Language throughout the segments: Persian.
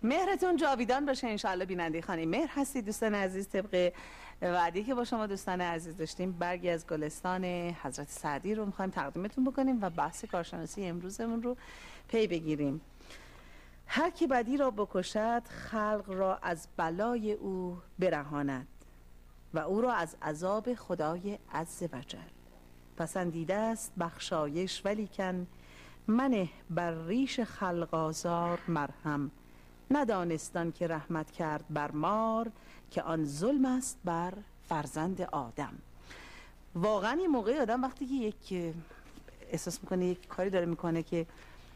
مهرتون جاویدان باشه انشالله. بیننده خانم مهر هستید دوستان عزیز. طبق وعده‌ای که با شما دوستان عزیز داشتیم، برگی از گلستان حضرت سعدی رو میخوایم تقدیمتون بکنیم و بحث کارشناسی امروزمون رو پی بگیریم. هر کی بدی را بکشد، خلق را از بلای او برهاند و او را از عذاب خدای عز و جل. پسندیده است بخشایش ولیکن، منه بر ریش خلق آزار مرهم. ندانستان که رحمت کرد بر مار، که آن ظلم است بر فرزند آدم. واقعا این موقع آدم وقتی که یک احساس میکنه یک کاری داره میکنه که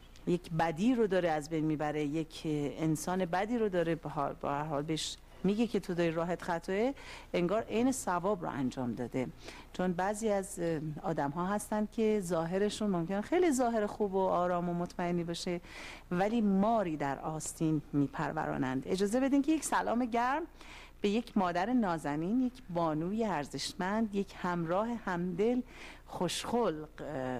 یک بدی رو داره از بین میبره، یک انسان بدی رو داره به هر حال بهش میگه که تو داری راحت خطاه، انگار عین ثواب رو انجام داده. چون بعضی از آدم ها هستن که ظاهرشون ممکنه خیلی ظاهر خوب و آرام و مطمئنی باشه، ولی ماری در آستین میپرورانند. اجازه بدین که یک سلام گرم به یک مادر نازنین، یک بانوی ارزشمند، یک همراه همدل خوشخلق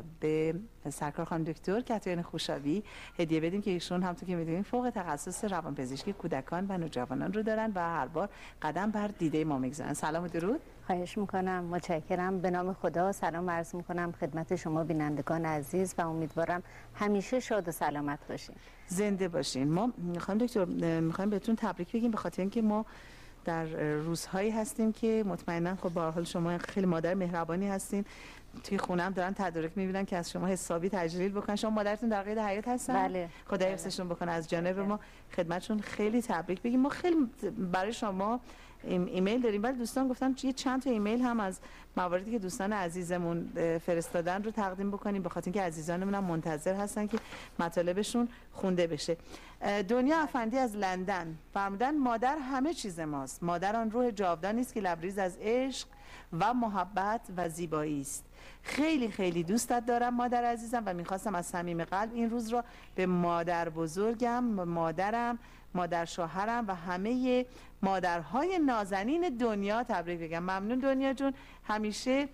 به سرکار خانم دکتر کاترین خوشاوی هدیه بدیم که ایشون همونطور که می‌دونید فوق تخصص روانپزشکی کودکان و نوجوانان رو دارن و هر بار قدم بر دیده ما میگذارن. سلام و درود. خواهش میکنم، متشکرم. به نام خدا سلام عرض میکنم خدمت شما بینندگان عزیز و امیدوارم همیشه شاد و سلامت باشین. زنده باشین. ما خانم دکتر میخوایم بهتون تبریک بگیم به خاطر اینکه ما در روزهایی هستیم که مطمئنا خب به هر حال شما خیلی مادر مهربانی هستین. توی خونم دارن تدارک میبینن که از شما حسابی تجلیل بکنن. شما مادرتون در قید حیات هستن؟ بله. خدا حفظشون بکنه. از جانب ما خدمتشون خیلی تبریک بگیم. ما خیلی برای شما ایمیل داریم، ولی دوستان گفتن یه چند تا ایمیل هم از مواردی که دوستان عزیزمون فرستادن رو تقدیم بکنیم، به خاطر اینکه عزیزانمون هم منتظر هستن که مطالبشون خونده بشه. دنیا افندی از لندن فرمودن مادر همه چیز ماست. مادر آن روح جاودانی است که لبریز از عشق و محبت و زیبایی است. خیلی خیلی دوستت دارم مادر عزیزم و میخواستم از صمیم قلب این روز رو به مادر بزرگم، مادرم، مادر شوهرم و همه مادرهای نازنین دنیا تبریک بگم. ممنون دنیا جون، همیشه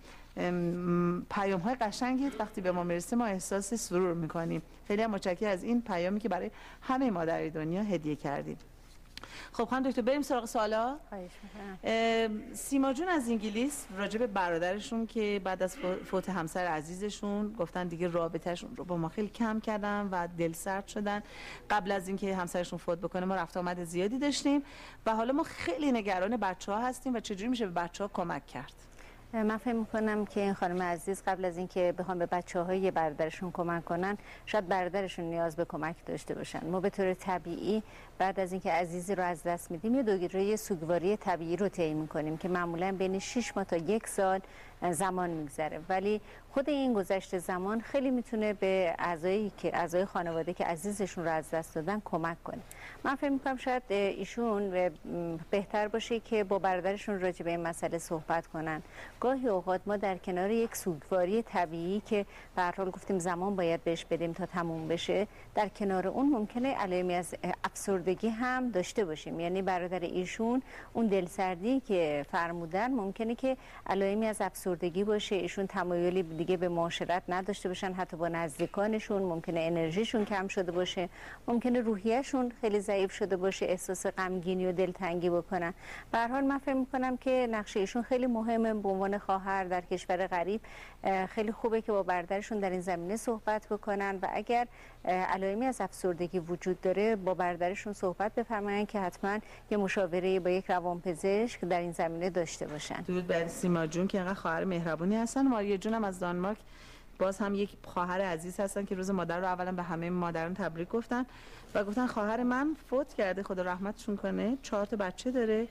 پیام های قشنگی وقتی به ما میرسه ما احساس سرور میکنیم. خیلی متشکرم از این پیامی که برای همه مادرای دنیا هدیه کردید. خب خانم دکتر بریم سراغ سوالا. خواهش میکنم. سیما جون از انگلیس راجع به برادرشون که بعد از فوت همسر عزیزشون گفتن دیگه رابطهشون رو با ما خیلی کم کردن و دل سرد شدن. قبل از اینکه همسرشون فوت بکنه ما رفت آمد زیادی داشتیم و حالا ما خیلی نگران بچه‌ها هستیم و چجوری میشه به بچه‌ها کمک کرد. من فکر می‌کنم که این خانم عزیز قبل از اینکه بخوام به بچه‌های برادرشون کمک کنن، شاید برادرشون نیاز به کمک داشته باشن. ما به طور طبیعی بعد از اینکه عزیزی رو از دست میدیم یه دوره سوگواری طبیعی رو طی می‌کنیم که معمولاً بین 6 ماه تا 1 سال زمان میگذره، ولی خود این گذشت زمان خیلی میتونه به اعضای خانواده که عزیزشون رو از دست دادن کمک کنه. من فکر می‌کنم شاید ایشون بهتر باشه که با برادرشون راجع به این مسئله صحبت کنن. گاهی اوقات ما در کنار یک سوگواری طبیعی که به هر حال گفتیم زمان باید بهش بدیم تا تموم بشه، در کنار اون ممکنه علائمی از افسردگی هم داشته باشیم. یعنی برادر ایشون اون دلسردی که فرمودن ممکنه که علائمی از افسردگی باشه، ایشون تمایلی دیگه به معاشرت نداشته باشن، حتی با نزدیکانشون، ممکنه انرژیشون کم شده باشه، ممکنه روحیه‌شون خیلی ضعیف شده باشه، احساس غمگینی و دلتنگی بکنن. به هر حال من فکر می‌کنم که نقش ایشون خیلی مهمه به عنوان خواهر در کشور غریب. خیلی خوبه که با برادرشون در این زمینه صحبت بکنن و اگر علائمی از افسردگی وجود داره با برادرشون صحبت بفرماین که حتما یه مشاوره با یک روانپزشک در این زمینه داشته باشن. درود بر سیما جون که انقدر خواهر مهربونی هستن. ماریا جونم از دانمارک باز هم یک خواهر عزیز هستن که روز مادر رو اولا به همه مادران تبریک گفتن و گفتن خواهر من فوت کرده خدا رحمتشون کنه، 4 تا بچه داره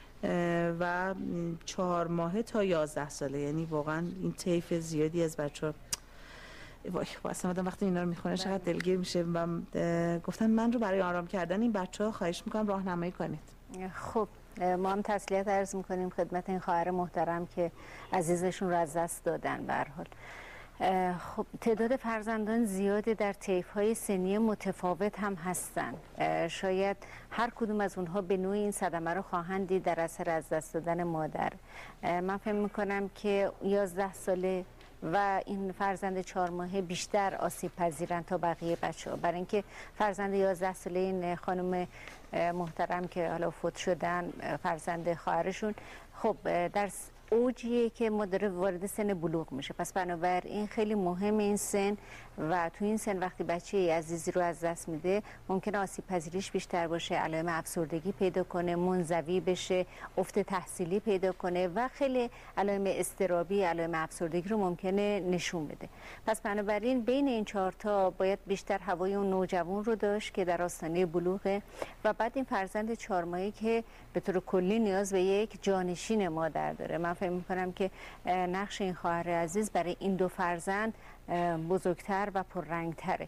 و 4 ماهه تا 11 ساله. یعنی واقعا این طیف زیادی از بچه‌ها واسه آدم وقتی اینا رو میخونه چقدر دلگیر میشه و گفتن من رو برای آرام کردن این بچه‌ها خواهش میکنم راهنمایی کنید. خب ما هم تسلیت عرض میکنیم خدمت این خواهر محترم که عزیزشون رو از دست دادن. به هر حال خب تعداد فرزندان زیاده در طیف‌های سنی متفاوت هم هستن. شاید هر کدوم از اونها به نوعی این صدمه رو خواهند دید در اثر از دست دادن مادر. من فکر میکنم که 11 ساله و این فرزند 4 ماهه بیشتر آسیب پذیرن تا بقیه بچه‌ها، برای اینکه فرزند 11 ساله این خانم محترم که حالا فوت شدن، فرزند خواهرشون، خب در اوجیه که مدره وارد سن بلوغ میشه. پس بنابراین خیلی مهم این سن و تو این سن وقتی بچه عزیزی رو از دست میده ممکنه آسیب پذیریش بیشتر باشه، علائم افسردگی پیدا کنه، منزوی بشه، افت تحصیلی پیدا کنه و خیلی علائم اضطرابی، علائم افسردگی رو ممکنه نشون بده. پس بنابراین بین این 4 تا باید بیشتر هوای اون نوجوان رو داشت که در آستانه بلوغه و بعد این فرزند 4 ماهه که به طور کلی نیاز به یک جانشین مادر داره. من فکر می‌کنم که نقش این خواهر عزیز برای این 2 فرزند بزرگتر و پررنگتره.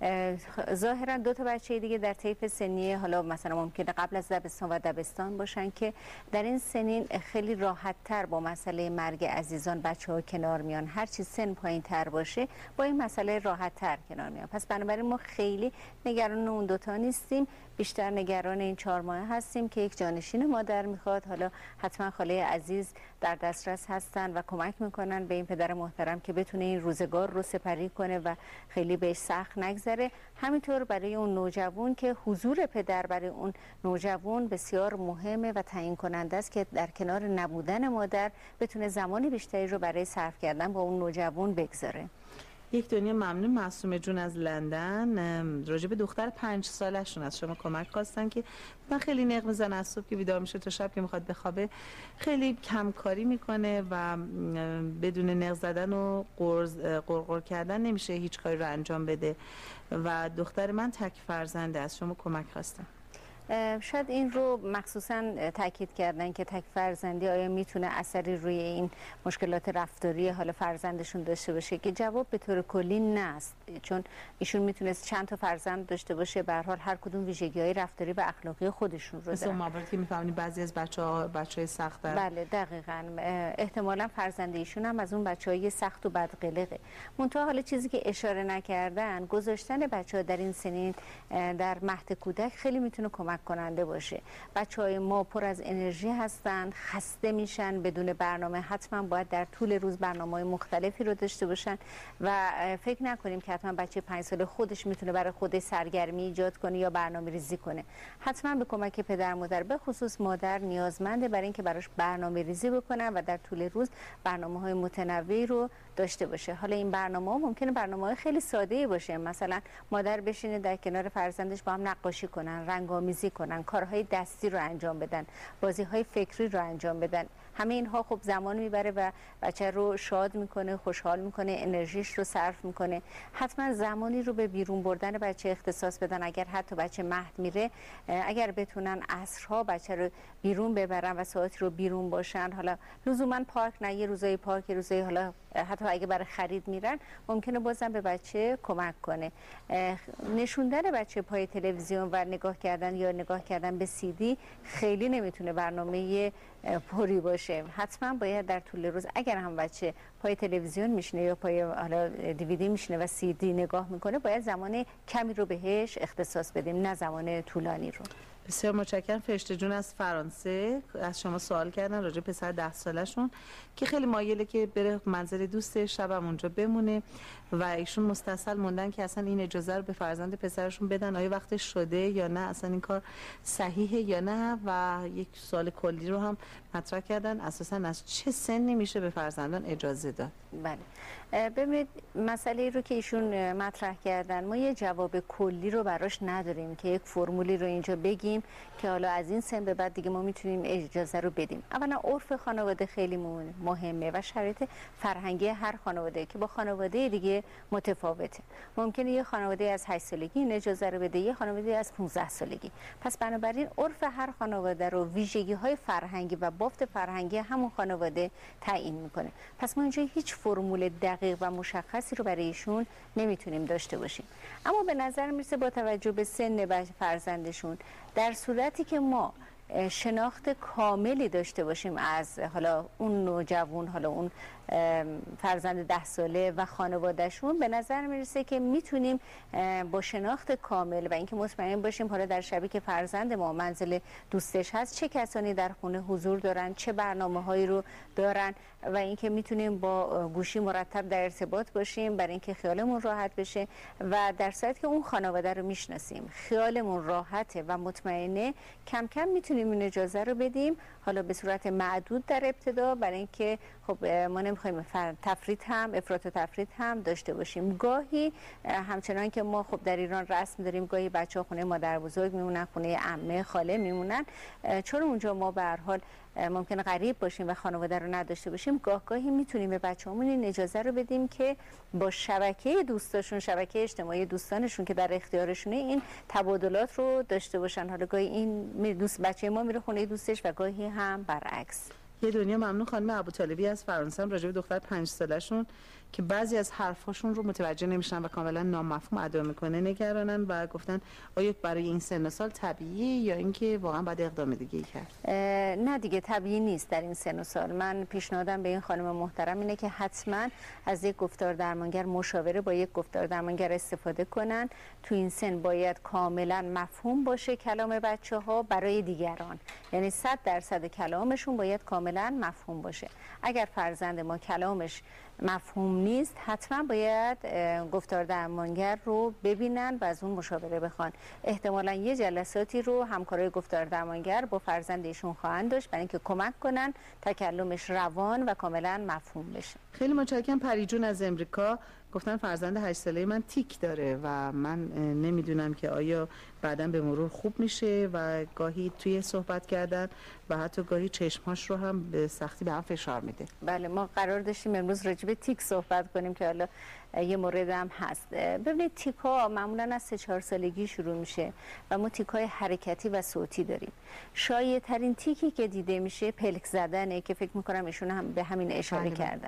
ظاهرا 2 تا بچه دیگه در طیف سنی حالا مثلا ممکنه قبل از دبستان و دبستان باشن که در این سنین خیلی راحت‌تر با مسئله مرگ عزیزان بچه‌ها کنار میان. هر چی سن پایین‌تر باشه با این مسئله راحت‌تر کنار میان. پس بنابراین ما خیلی نگران اون 2 تا نیستیم، بیشتر نگران این 4 ماهه هستیم که یک جانشین مادر میخواد. حالا حتما خاله عزیز در دسترس هستن و کمک میکنن به این پدر محترم که بتونه این روزگار رو سپری کنه و خیلی بهش سخت نگذره. همینطور برای اون نوجوان که حضور پدر برای اون نوجوان بسیار مهمه و تعیین کننده است که در کنار نبودن مادر بتونه زمانی بیشتری رو برای صرف کردن با اون نوجوان بگذاره. یک دنیا ممنون معصومه جون از لندن. راجع به دختر 5 سالشون از شما کمک خواستن که من خیلی نق میزنه از صبح که بیدار میشه تا شب که میخواد بخوابه خیلی کمکاری میکنه و بدون نق زدن و قرقر کردن نمیشه هیچ کاری رو انجام بده و دختر من تک فرزنده از شما کمک خواستم. شاید این رو مخصوصا تاکید کردن که تک فرزندی آیا میتونه اثری روی این مشکلات رفتاری حالا فرزندشون داشته باشه که جواب به طور کلی نه است، چون ایشون میتونست چند تا فرزند داشته باشه، به هر حال هر کدوم ویژگی‌های رفتاری و اخلاقی خودشون رو دارن. مثلا که میفهمید بعضی از بچه‌های سخت‌تر. بله دقیقاً، احتمالاً فرزند ایشون هم از اون بچه‌های سخت و بدقلقه. منتها حالا چیزی که اشاره نکردن گذاشتن بچه‌ها در این سنین در مهد کودک خیلی میتونه کمک کننده باشه. بچه‌های ما پر از انرژی هستن، خسته میشن بدون برنامه، حتما باید در طول روز برنامه‌های مختلفی رو داشته باشن و فکر نکنیم که حتما بچه 5 ساله خودش میتونه برای خودش سرگرمی ایجاد کنه یا برنامه‌ریزی کنه. حتما به کمک پدر مادر، به خصوص مادر، نیازمنده برای اینکه براش برنامه‌ریزی بکنن و در طول روز برنامه‌های متنوعی رو داشته باشه. حالا این برنامه‌ها ممکنه برنامه‌های خیلی ساده‌ای باشه، مثلا مادر بشینه در کنار فرزندش با هم نقاشی کنن، رنگ‌آمیزی کنن، کارهای دستی رو انجام بدن، بازی‌های فکری رو انجام بدن. همه اینها خب زمان میبره و بچه رو شاد میکنه، خوشحال میکنه، انرژیش رو صرف میکنه. حتما زمانی رو به بیرون بردن بچه اختصاص بدن. اگر حتی بچه مهد میره، اگر بتونن عصرها بچه رو بیرون ببرن و ساعتی رو بیرون باشن، حالا لزوما پارک نه، یه روزای پارک، یه روزای حالا حتی اگه برای خرید میرن، ممکنه بازم به بچه کمک کنه. نشوندن بچه پای تلویزیون و نگاه کردن یا نگاه کردن به CD خیلی نمیتونه برنامه پری باشه. حتما باید در طول روز اگر هم بچه پای تلویزیون میشینه یا پای حالا DVD میشینه و CD نگاه میکنه، باید زمان کمی رو بهش اختصاص بدیم، نه زمان طولانی رو. بسیار متشکرم. فرشته جون از فرانسه از شما سوال کردن راجع به پسر 10 سالشون که خیلی مایله که بره منزل دوستش، شبم اونجا بمونه و ایشون مستصل موندن که اصلا این اجازه رو به فرزند پسرشون بدن، آیا وقتش شده یا نه، اصلا این کار صحیحه یا نه، و یک سوال کلی رو هم مطرح کردن اساسا از چه سنی میشه به فرزندان اجازه داد. بله ببینید مسئله رو که ایشون مطرح کردن ما یه جواب کلی رو براش نداریم که یک فرمولی رو اینجا بگیم که حالا از این سن به بعد دیگه ما میتونیم اجازه رو بدیم. اولا عرف خانواده خیلی مهمه و شرایط فرهنگی هر خانواده که با خانواده دیگه متفاوته. ممکنه یه خانواده از 8 سالگی این اجازه رو بده، یه خانواده از 15 سالگی. پس بنابراین عرف هر خانواده رو ویژگی‌های فرهنگی و بافت فرهنگی همون خانواده تعیین میکنه. پس ما اینجا هیچ فرمول دقیق و مشخصی رو برای ایشون نمیتونیم داشته باشیم. اما به نظر میرسه با توجه به سن فرزندشون، در صورتی که ما شناخت کاملی داشته باشیم از حالا اون نوجوان، حالا اون فرزند 10 ساله و خانوادهشون، به نظر میرسه که میتونیم با شناخت کامل و اینکه مطمئن باشیم حالا در شبی که فرزند ما منزل دوستش هست چه کسانی در خونه حضور دارن، چه برنامه‌هایی رو دارن و اینکه میتونیم با گوشی مرتب در ارتباط باشیم برای اینکه خیالمون راحت بشه و در صورتی که اون خانواده رو میشناسیم خیالمون راحته و مطمئنه، کم کم میتونیم این اجازه رو بدیم، حالا به صورت معدود در ابتدا، برای اینکه خب ما نمیخوایم تفریط هم افراط و تفریط هم داشته باشیم. گاهی همچنان که ما خب در ایران رسم داریم گاهی بچه‌ها خونه مادر بزرگ میمونن، خونه عمه خاله میمونن، چون اونجا ما به هر حال ممکنه غریب باشیم و خانواده رو نداشته باشیم، گاهی میتونیم به بچه‌هامون این اجازه رو بدیم که با شبکه دوستاشون، شبکه اجتماعی دوستانشون که در اختیارشونه، این تبادلات رو داشته باشن. حالا گاهی این بچه ما میره خونه دوستش و گاهی هم برعکس. یه دنیا ممنون خانم ابوطالبی از فرانسه هم راجع به دختر 5 سالشون که بعضی از حرفاشون رو متوجه نمیشن و کاملا نامفهوم ادا میکنه نگرانن و گفتن آیا برای این سن و سال طبیعیه یا اینکه واقعا باید اقدام دیگه ای کرد؟ نه دیگه طبیعی نیست در این سن و سال. من پیشنهادم به این خانم محترم اینه که حتما از یک گفتار درمانگر، مشاوره با یک گفتار درمانگر استفاده کنن. تو این سن باید کاملا مفهوم باشه کلام بچه‌ها برای دیگران، یعنی 100% کلامشون باید کاملا مفهوم باشه. اگر فرزند ما کلامش مفهوم نیست حتما باید گفتار درمانگر رو ببینن و از اون مشاوره بخوان. احتمالا یه جلساتی رو همکارای گفتار درمانگر با فرزند ایشون خواهند داشت برای اینکه کمک کنن تکلمش روان و کاملا مفهوم بشه. خیلی متشکرم. پریجون از امریکا گفتن فرزند 8 ساله من تیک داره و من نمیدونم که آیا بعداً به مرور خوب میشه و گاهی توی صحبت کردن و حتی گاهی چشمهاش رو هم به سختی به هم فشار میده. بله ما قرار داشتیم امروز راجع به تیک صحبت کنیم که حالا یه مورد هم هست. ببینید تیک ها معمولا از 3-4 سالگی شروع میشه و ما تیک های حرکتی و صوتی داریم. شایع ترین تیکی که دیده میشه پلک زدنه که فکر میکنم ایشون هم به همین اشاره کردن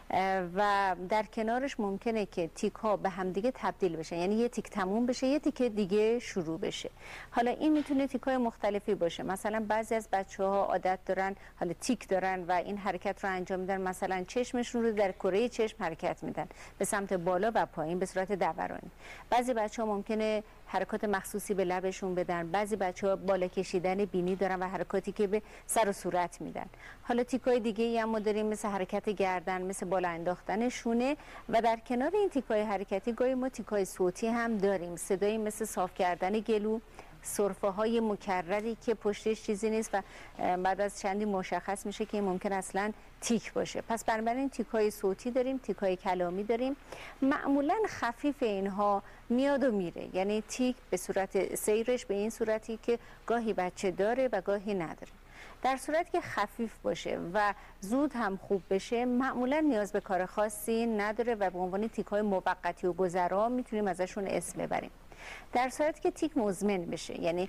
و در کنارش ممکنه که تیک ها به هم دیگه تبدیل بشه، یعنی یه تیک تموم بشه یه تیک دیگه شروع بشه. حالا این میتونه تیک های مختلفی باشه. مثلا بعضی از بچه‌ها عادت دارن حالا تیک دارن و این حرکت رو انجام میدن، مثلا چشمشون رو در کره چشم حرکت میدن به سمت بالا و پایین به صورت دورانی. بعضی بچه‌ها ممکنه حرکات مخصوصی به لبشون بدن، بعضی بچه‌ها بالا کشیدن بینی دارن و حرکاتی که به سر و صورت میدن. حالا تیکای دیگه‌ای هم ما داریم مثل حرکت گردن، مثل بالا انداختن شونه و در کنار این تیکای حرکتی گاهی ما تیکای صوتی هم داریم، صدایی مثل صاف کردن گلو، سرفه های مکرری که پشتش چیزی نیست و بعد از چندی مشخص میشه که ممکن اصلا تیک باشه. پس بنابراین تیک های صوتی داریم، تیک های کلامی داریم. معمولا خفیف اینها میاد و میره، یعنی تیک به صورت سیرش به این صورتی که گاهی بچه داره و گاهی نداره. در صورتی که خفیف باشه و زود هم خوب بشه معمولا نیاز به کار خاصی نداره و به عنوان تیک های موقتی و گذرا میتونیم ازشون اسم ببریم. در صورتی که تیک مزمن بشه، یعنی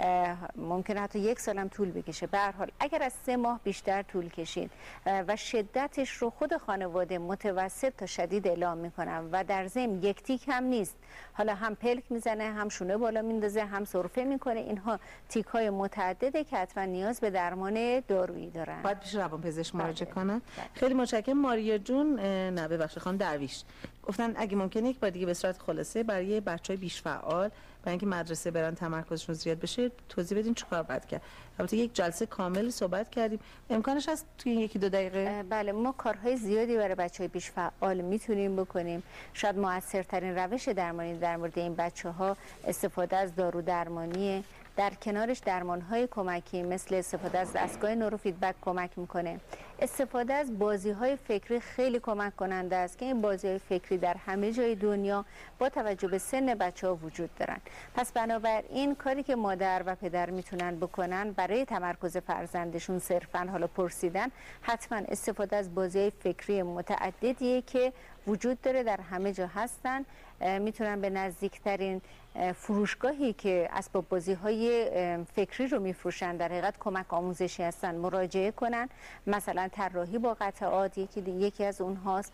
ممکنه حتی 1 سال هم طول بکشه، به هر حال اگر از 3 ماه بیشتر طول کشید و شدتش رو خود خانواده متوسط تا شدید اعلام میکنن و در ضمن یک تیک هم نیست، حالا هم پلک میزنه، هم شونه بالا میندازه، هم سرفه میکنه، اینها تیک های متعدده که حتما نیاز به درمان دارویی دارن. باید پیش روانپزشک مراجعه کنن. خیلی متشکرم. ماریا جون نه ببخشید خانم درویش گفتن اگه ممکنه یک بار دیگه به صورت خلاصه برای بچهای بیش فعال برای اینکه مدرسه برن تمرکزشون زیاد بشه توضیح بدین چیکار باید کرد. البته یک جلسه کامل صحبت کردیم، امکانش هست توی 1-2 دقیقه؟ بله ما کارهای زیادی برای بچهای بیش فعال میتونیم بکنیم. شاید موثرترین روش درمانی در مورد این بچه‌ها استفاده از دارو درمانیه. در کنارش درمان‌های کمکی مثل استفاده از دستگاه نوروفیدبک کمک میکنه. استفاده از بازی‌های فکری خیلی کمک کننده است که این بازی‌های فکری در همه جای دنیا با توجه به سن بچه‌ها وجود دارن. پس بنابراین کاری که مادر و پدر میتونن بکنن برای تمرکز فرزندشون صرفاً حالا پرسیدن، حتما استفاده از بازی‌های فکری متعددیه که وجود داره، در همه جا هستن. میتونن به نزدیکترین فروشگاهی که اسباب بازی‌های فکری رو میفروشن، در حقیقت کمک آموزشی هستن، مراجعه کنن. مثلا مثلا طراحی با قطعات یکی از اونهاست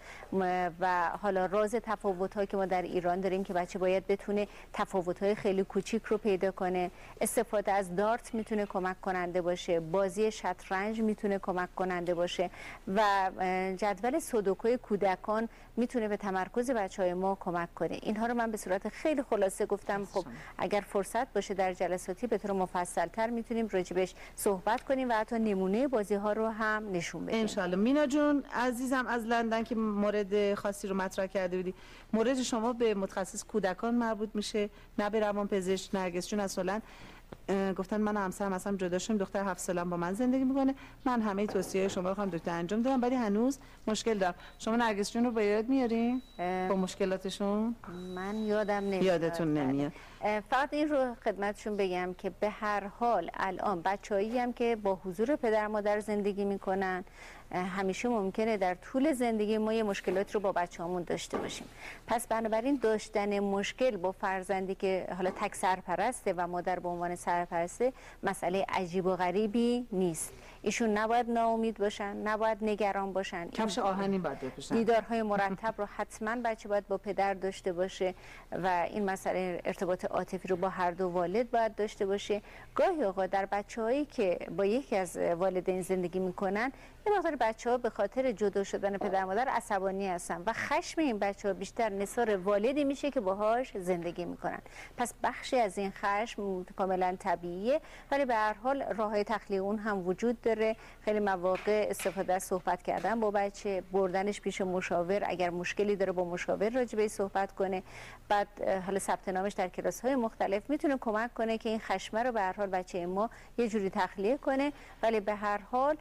و حالا راز تفاوت‌هایی که ما در ایران داریم که بچه باید بتونه تفاوت‌های خیلی کوچیک رو پیدا کنه. استفاده از دارت میتونه کمک کننده باشه، بازی شطرنج میتونه کمک کننده باشه و جدول سودوکوی کودکان میتونه به تمرکز بچهای ما کمک کنه. اینها رو من به صورت خیلی خلاصه گفتم. خب اگر فرصت باشه در جلساتی به طور مفصل‌تر میتونیم راجبش صحبت کنیم و حتی نمونه بازی ها رو هم نشون بدیم. انشالله. مینا جون عزیزم از لندن که مورد خاصی رو مطرح کرده بودی، مورد شما به متخصص کودکان مربوط میشه نه به روانپزشک؟ نرگس جون اصلا گفتن من و همسرم اصلا جدا شدیم، دختر 7 سالم با من زندگی میکنه، من همه توصیه شما رو خواهم دکتر انجام دادم ولی هنوز مشکل دارم. شما نرگس جون رو به یاد میارین با مشکلاتشون؟ من یادم نمیاد. یادتون نمیاد. فقط این رو خدمتشون بگم که به هر حال الان بچه‌ای هم که با حضور پدر مادر زندگی میکنن همیشه ممکنه در طول زندگی ما یه مشکلات رو با بچه‌هامون داشته باشیم. پس بنابراین داشتن مشکل با فرزندی که حالا تک سرپرسته و مادر به عنوان سرپرسته مسئله عجیب و غریبی نیست. ایشون نباید ناامید باشن، نباید نگران باشن. کفش آهنی باید بپوشن. دیدارهای مرتب رو حتما بچه باید با پدر داشته باشه و این مسئله ارتباط عاطفی رو با هر دو والد باید داشته باشه. گاهی اوقات در بچه‌هایی که با یکی از والدین زندگی میکنن یه مقدار بچه‌ها به خاطر جدا شدن پدر مادر عصبانی هستن و خشم این بچه‌ها بیشتر نثار والدی میشه که باهاش زندگی میکنن. پس بخشی از این خشم کاملا طبیعیه ولی به هر حال راههای تخلیه اون هم وجود داره. خیلی مواقع استفاده از صحبت کردن با بچه، بردنش پیش مشاور، اگر مشکلی داره با مشاور راجع به صحبت کنه، بعد حالا ثبت نامش در کلاس‌های مختلف میتونه کمک کنه که این خشم رو به هر حال بچه ما یه جوری تخلیه کنه. ولی به هر حال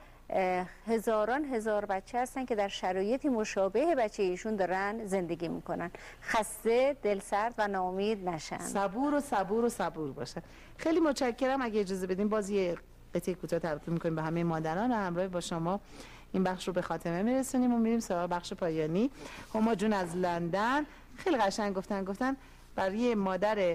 هزاران هزار بچه هستن که در شرایطی مشابه بچه ایشون دارن زندگی میکنن. خسته، دلسرد و ناامید نشن. صبور و صبور و صبور باشن. خیلی متشکرم. اگه اجازه بدین باز یه قطعه کوتاه تقدیم میکنیم به همه مادران و همراه با شما این بخش رو به خاتمه میرسونیم و میریم سراغ بخش پایانی. هما جون از لندن خیلی قشنگ گفتن برای مادر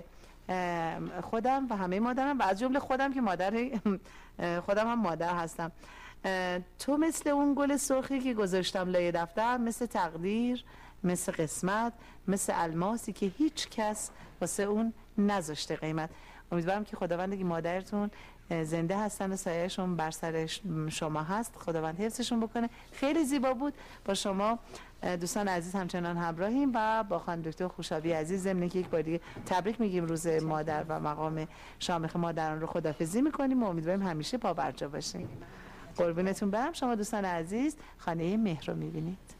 خودم و همه مادرم و از جمله خودم که مادر خودم هم مادر هستم. تو مثل اون گل سرخی که گذاشتم لای دفتر، مثل تقدیر، مثل قسمت، مثل الماسی که هیچ کس واسه اون نذاشته قیمت. امیدوارم که خداوند که مادرتون زنده هستن و سایه‌شون بر سر شما هست، خداوند حفظشون بکنه. خیلی زیبا بود با شما دوستان عزیز همچنان همراهیم و با خانم دکتر خوشابی عزیز ضمن که یک بار دیگه تبریک میگیم روز مادر و مقام شامخ مادران رو خدافظی میکنیم و امیدواریم همیشه پابرجا باشین. قربونتون برم. شما دوستان عزیز خانه مهر رو میبینید.